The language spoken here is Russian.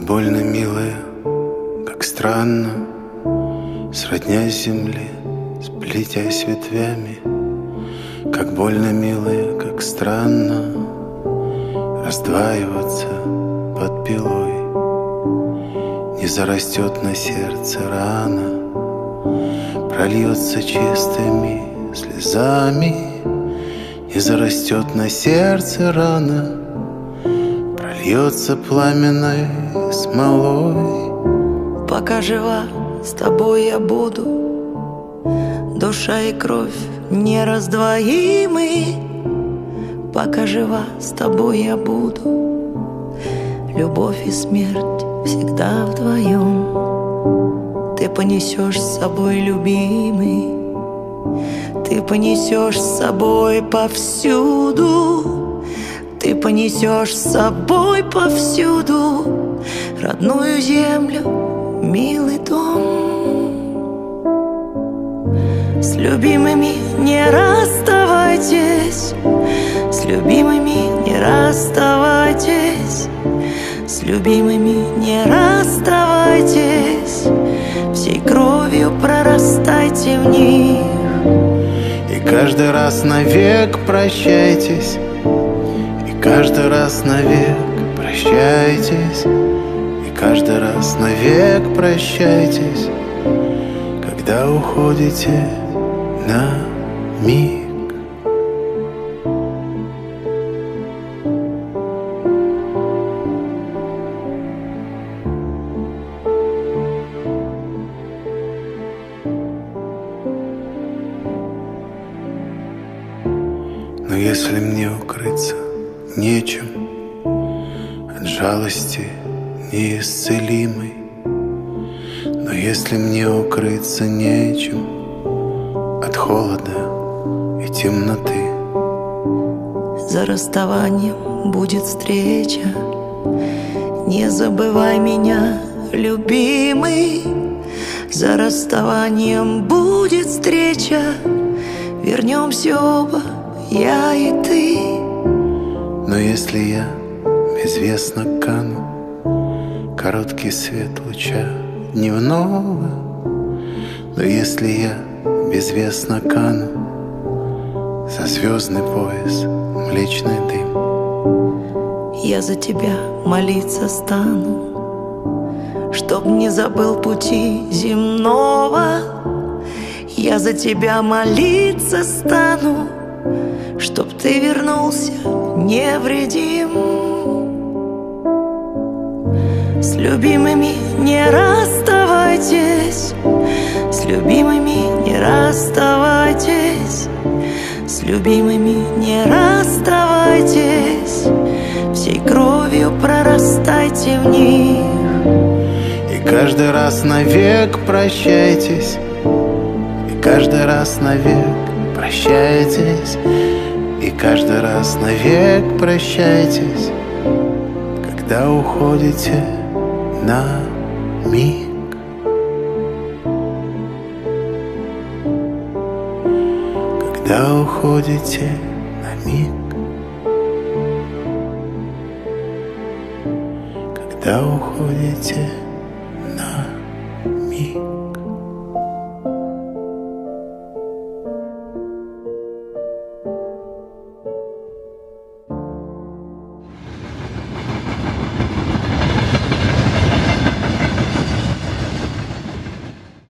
больно, милая, как странно, сроднясь земле, сплетясь ветвями. Как больно, милая, как странно раздваиваться под пилой. Не зарастет на сердце рана, прольется чистыми слезами. Не зарастет на сердце рана, прольется пламенной смолой. Пока жива, с тобой я буду, душа и кровь нераздвоимы. Пока жива, с тобой я буду, любовь и смерть всегда вдвоем. Ты понесешь с собой, любимый, ты понесешь с собой повсюду. Ты понесешь с собой повсюду родную землю, милый дом. С любимыми не расставайтесь, с любимыми не расставайтесь, с любимыми не расставайтесь, всей кровью прорастайте в них. И каждый раз навек прощайтесь, и каждый раз навек прощайтесь, и каждый раз навек прощайтесь, когда уходите на миг. Но если мне укрыться нечем от жалости неисцелимой, но если мне укрыться нечем от холода и темноты, за расставанием будет встреча. Не забывай меня, любимый, за расставанием будет встреча. Вернемся оба, я и ты. Но если я безвестно кану, короткий свет луча дневного, но если я безвестно кану, за звездный пояс млечный дым, я за тебя молиться стану, чтоб не забыл пути земного. Я за тебя молиться стану, чтоб ты вернулся невредим. С любимыми не расставайтесь, с любимыми не расставайтесь, с любимыми не расставайтесь, всей кровью прорастайте в них. И каждый раз навек прощайтесь, и каждый раз навек прощайтесь, и каждый раз навек прощайтесь, когда уходите на миг. Когда уходите на миг, когда уходите на миг.